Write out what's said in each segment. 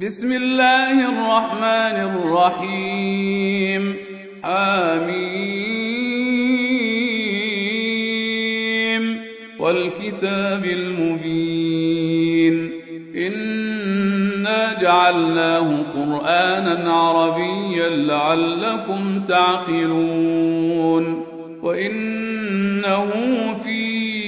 بسم الله الرحمن الرحيم حميم والكتاب المبين إنا جعلناه قرآنا عربيا لعلكم تعقلون وإنه في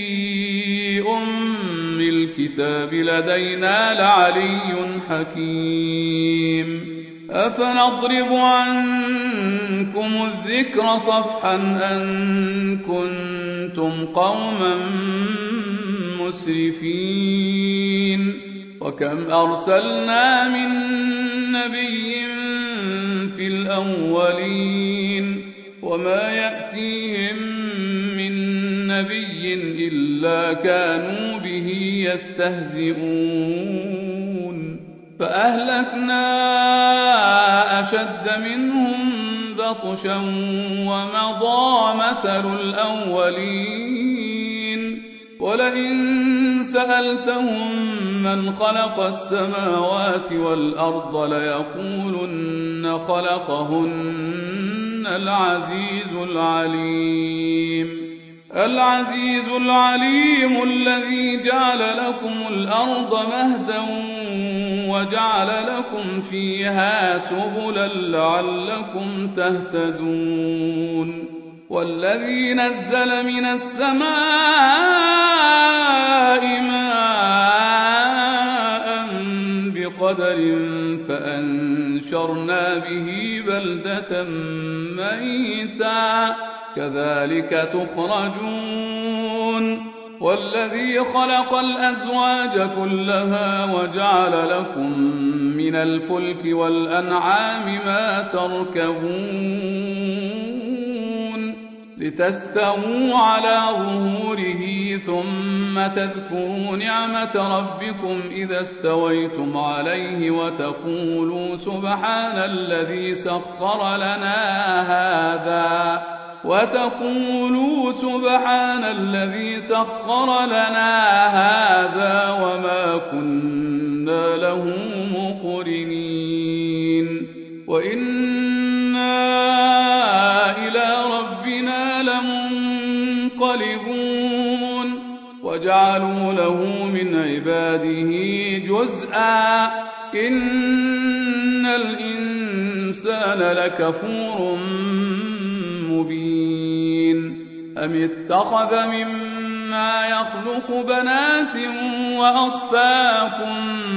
الكتاب لدينا لعلي حكيم أفنضرب عنكم الذكر صفحا أن كنتم قوما مسرفين وكم أرسلنا من نبي في الأولين وما يأتيهم من نبي إلا كانوا به يستهزئون فأهلكنا أشد منهم بطشا ومضى مثل الأولين ولئن سألتهم من خلق السماوات والأرض ليقولن خلقهن العزيز العليم الذي جعل لكم الأرض مهدا وجعل لكم فيها سبلا لعلكم تهتدون والذي نزل من السماء ماء بقدر فأنشرنا به بلدة ميتا كذلك تخرجون والذي خلق الأزواج كلها وجعل لكم من الفلك والأنعام ما تركبون لتستووا على ظهوره ثم تذكروا نعمة ربكم إذا استويتم عليه وتقولوا سبحان الذي سخر لنا هذا وما كنا له مقرنين وإنا إلى ربنا لمنقلبون وجعلوا له من عباده جزءا إن الإنسان لكفور مبين أم اتخذ مما يخلق بنات وأصفاكم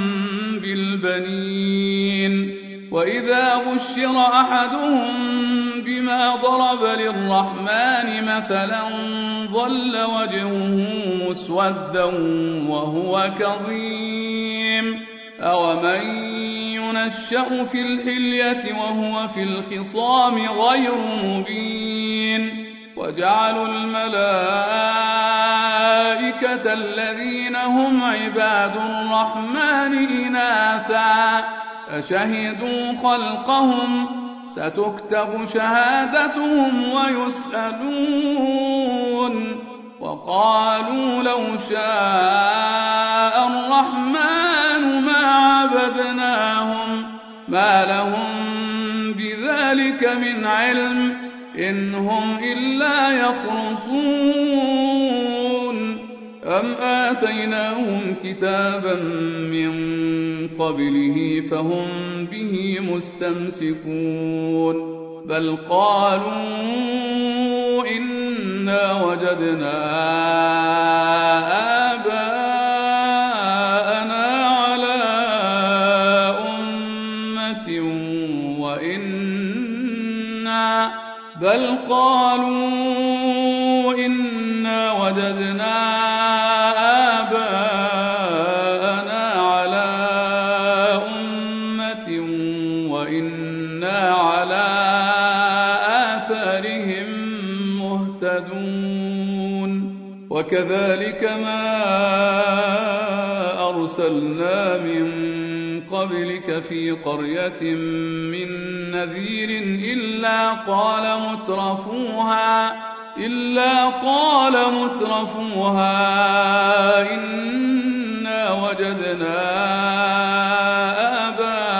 بالبنين وإذا بشر أحدهم بما ضرب للرحمن مثلا ظل وجهه مسودا وهو كظيم أومن ينشأ في الحلية وهو في الخصام غير مبين وجعلوا الملائكة الذين هم عباد الرحمن إناثا أشهدوا خلقهم ستكتب شهادتهم ويسألون وقالوا لو شاء الرحمن ما عبدناهم ما لهم بذلك من علم إن هم إلا يخرصون أم آتيناهم كتابا من قبله فهم به مستمسكون بل قالوا إنا وجدنا آباءنا على أمة وإنا على آثارهم مهتدون وكذلك ما أرسلنا من قبلك في قرية من نذير إلا قال مترفوها إنا وجدنا آباءنا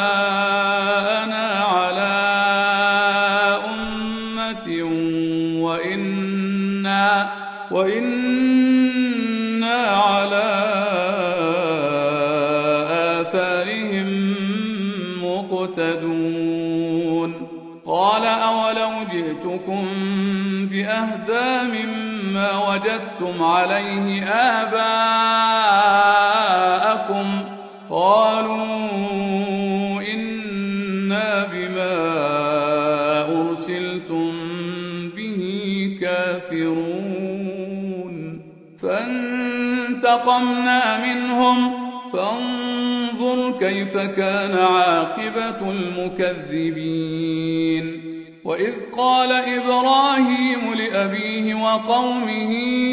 وجدتم عليه آباءكم قالوا إنا بما أرسلتم به كافرون فانتقمنا منهم فانظر كيف كان عاقبة المكذبين وإذ قال إبراهيم لأبيه وقومه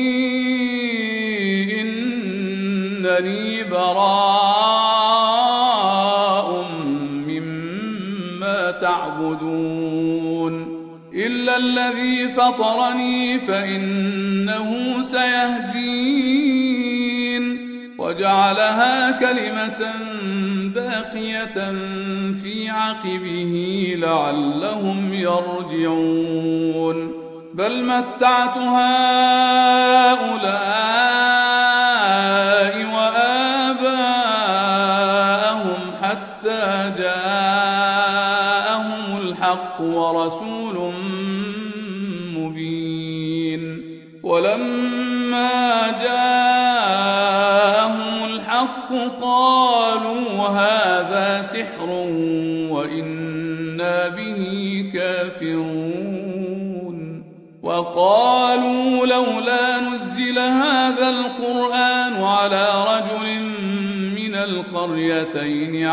إنني براء مما تعبدون إلا الذي فطرني فإنه سيهدين وجعلها كلمة باقية في عقبه لعلهم يرجعون بل متعت هؤلاء وآباءهم حتى جاءهم الحق ورسول مبين ولما جاءهم الحق قالوا هذا سحر وإنا به كافرون وقالوا لولا نزل هذا القرآن على رجل من القريتين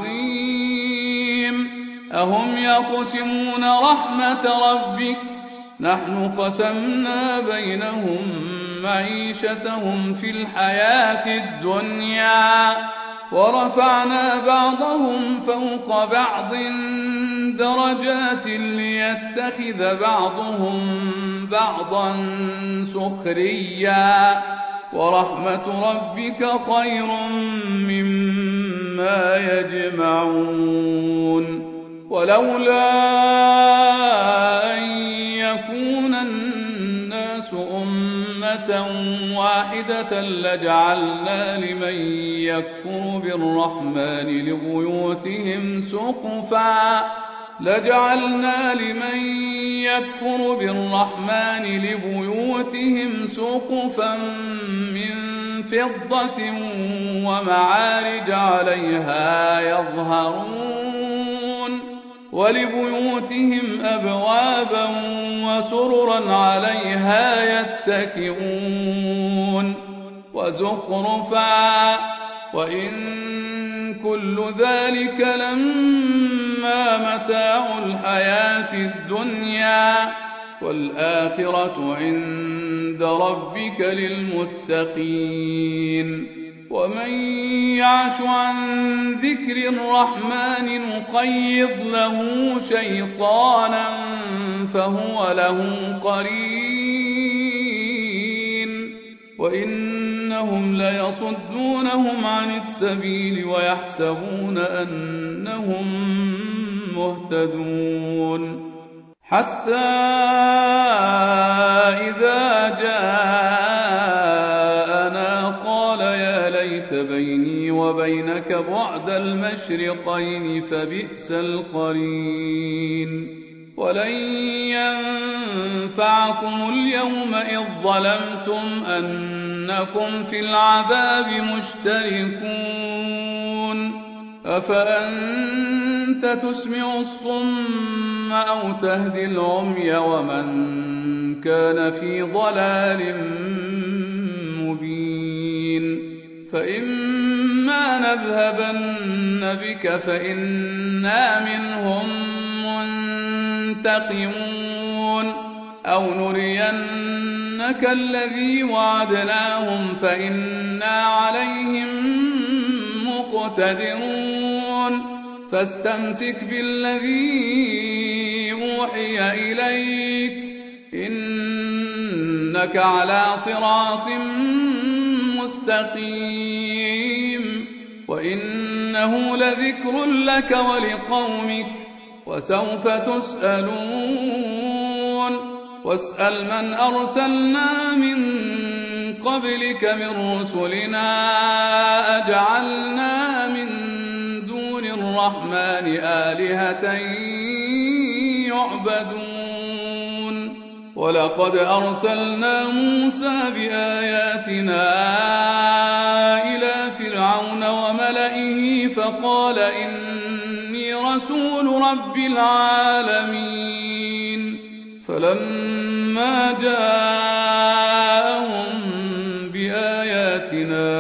عظيم أهم يقسمون رحمة ربك نحن قسمنا بينهم معيشتهم في الحياة الدنيا ورفعنا بعضهم فوق بعض درجات ليتخذ بعضهم بعضا سخريا ورحمة ربك خير مما يجمعون ولولا أن يكون الناس أمة واحدة لجعلنا لمن يكفر بالرحمن لبيوتهم سقفا من فضة ومعارج عليها يظهرون ولبيوتهم أبوابا وسررا عليها يتكئون وزخرفا وإن كل ذلك لما متاع الحياة الدنيا والآخرة عند ربك للمتقين ومن يعش عن ذكر الرحمن نقيض له شيطانا فهو له قرين وإنهم ليصدونهم عن السبيل ويحسبون أنهم مهتدون حتى إذا جاءنا قال يا ليت بيني وبينك بعد المشرقين فبئس القرين ولن ينفعكم اليوم إذ ظلمتم أنكم في العذاب مشتركون أفأنت تسمع الصم أو تهدي العمي ومن كان في ضلال مبين فإما نذهبن بك فإنا منهم منتقمون أو نرينك الذي وعدناهم فإنا عليهم مقتدرون فاستمسك بالذي أوحي إليك إنك على صراط مستقيم وإنه لذكر لك ولقومك وسوف تسألون واسأل من أرسلنا من قبلك من رسلنا أجعلنا من دون الرحمن آلهة يعبدون ولقد أرسلنا موسى بآياتنا إلى فرعون وملئه فقال إني رسول رب العالمين فلما جاءهم بآياتنا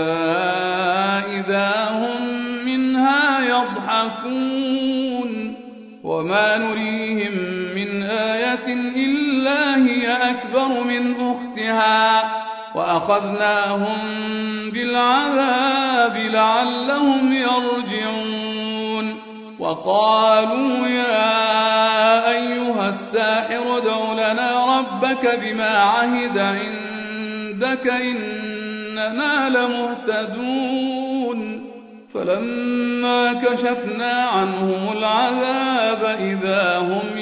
إذا هم منها يضحكون وما نريهم من آية إلا هي أكبر من أختها وأخذناهم بالعذاب لعلهم يرجعون وقالوا يا أيها الساحر ادع لنا ربك بما عهد عندك إننا لمهتدون فلما كشفنا عنهم العذاب إذا هم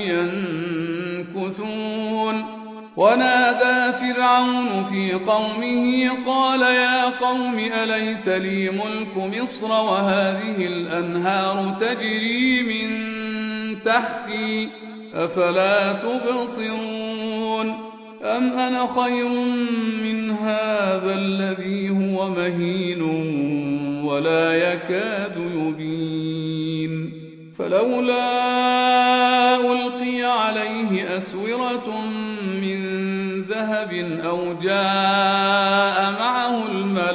ينكثون ونادى فرعون في قومه قال يا قوم أليس لي ملك مصر وهذه الأنهار تجري من تحتي أفلا تبصرون أم أنا خير من هذا الذي هو مهين ولا يكاد يبين فلولا ألقي عليه أسورة من ذهب أو جاء معه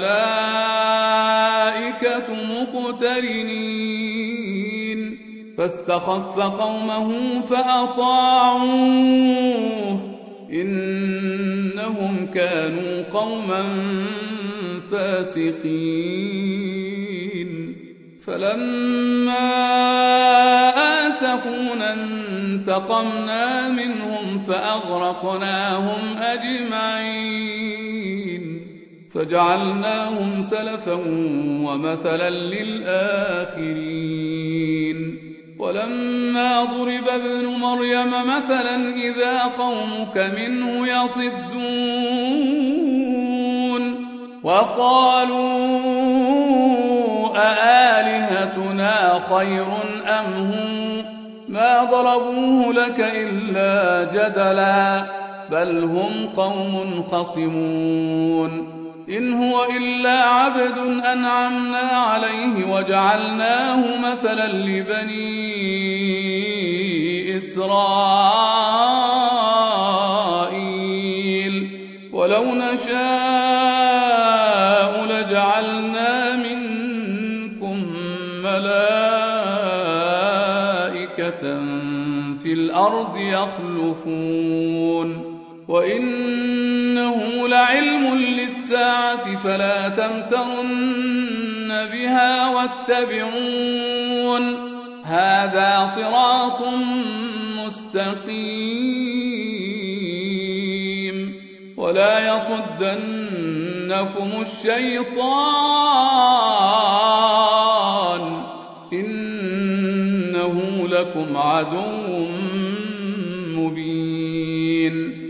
الملائكة مقترنين فاستخف قومه فأطاعوه إنهم كانوا قوما فاسقين فلما آسفونا انتقمنا منهم فأغرقناهم أجمعين فجعلناهم سلفا ومثلا للآخرين ولما ضرب ابن مريم مثلا إذا قومك منه يصدون وقالوا أآلهتنا خير أم هم ما ضربوه لك إلا جدلا بل هم قوم خصمون إن هو إلا عبد أنعمنا عليه وجعلناه مثلا لبني إسرائيل ولو نشاء لجعلنا منكم ملائكة في الأرض يخلفون وإنه لعلم للساعة فلا تمترن بها واتبعون هذا صراط مستقيم ولا يصدنكم الشيطان إنه لكم عدو مبين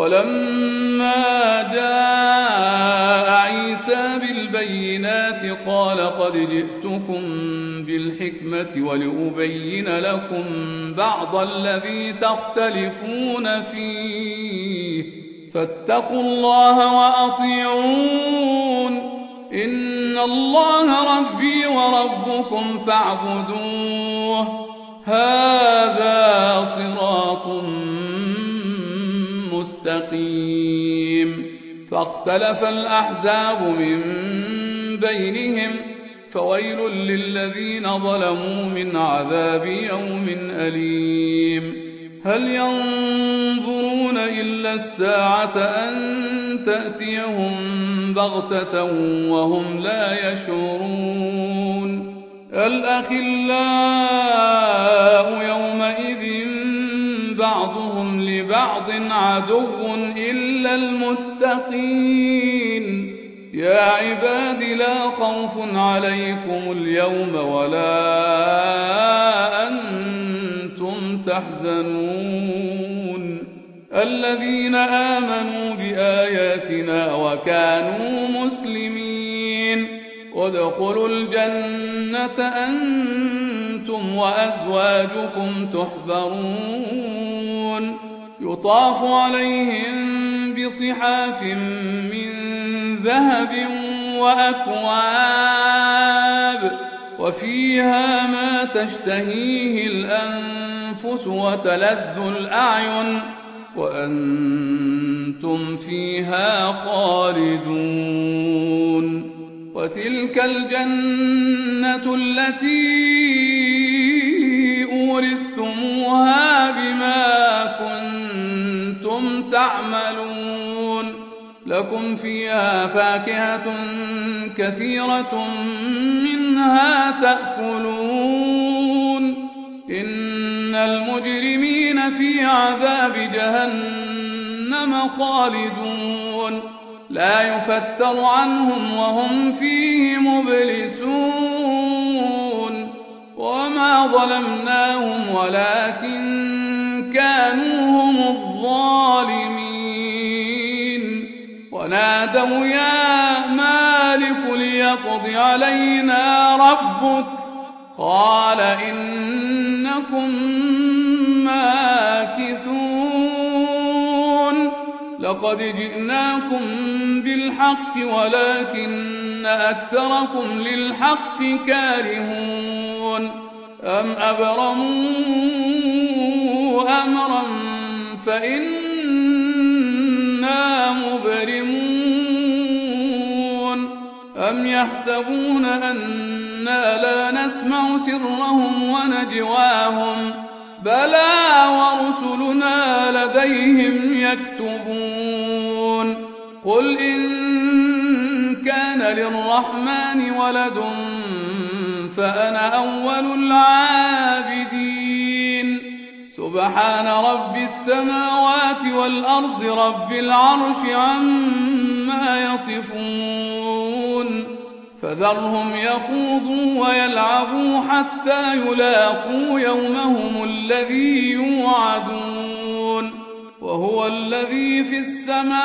ولما جاء عيسى بالبينات قال قد جئتكم بالحكمة ولأبين لكم بعض الذي تختلفون فيه فاتقوا الله وأطيعون إن الله ربي وربكم فاعبدوه هذا صراط مستقيم فاختلف الأحزاب من بينهم فويل للذين ظلموا من عذاب يوم أليم هل ينظرون إلا الساعة أن تأتيهم بغتة وهم لا يشعرون الأخلاء يومئذ بعضهم لبعض عدو إلا المتقين يا عباد لا خوف عليكم اليوم ولا أنتم تحزنون الذين آمنوا بآياتنا وكانوا مسلمين وادخلوا الجنة أنتم وأزواجكم تحبرون يطاف عليهم بصحاف من ذهب وأكواب وفيها ما تشتهيه الأنفس وتلذ الأعين وأنتم فيها خالدون. وتلك الجنة التي أورثتموها بما كنتم تعملون. لكم فيها فاكهة كثيرة منها تأكلون. إن المجرمين في عذاب جهنم خالدون لا يفتر عنهم وهم فيه مبلسون. وما ظلمناهم ولكن كانوا هم الظالمين. ونادوا يا مالك ليقض علينا ربك قال إنكم ماكثون. لقد جئناكم بالحق ولكن أكثركم للحق كارهون. أم أبرموا أمرا فإنا مبرمون. أم يحسبون أنا لا نسمع سرهم ونجواهم بلى ورسلنا لديهم يكتبون. قل إن كان للرحمن ولد فأنا أول العابدين. سبحان رب السماوات والأرض رب العرش عما يصفون. فذرهم يخوضوا ويلعبوا حتى يلاقوا يومهم الذي يوعدون. وهو الذي في السماء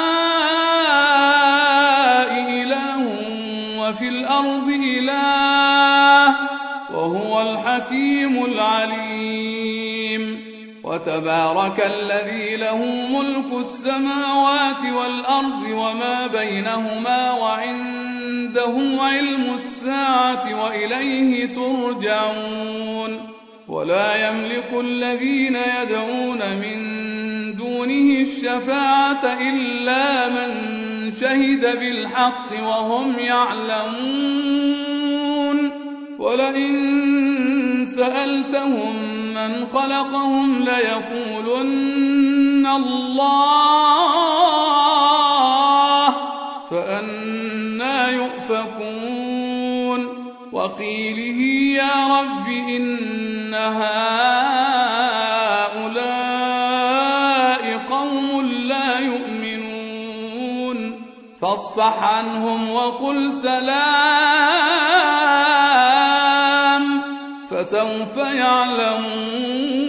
إله وفي الأرض إله وهو الحكيم العليم. وتبارك الذي له ملك السماوات والأرض وما بينهما وعنده علم الساعة وإليه ترجعون. ولا يملك الذين يدعون من دونه الشفاعة إلا من شهد بالحق وهم يعلمون. ولئن سألتهم من خلقهم ليقولن الله فأنى يؤفكون. وقيله يا رب إن هؤلاء قوم لا يؤمنون فاصفح عنهم وقل سلام فسوف يعلمون.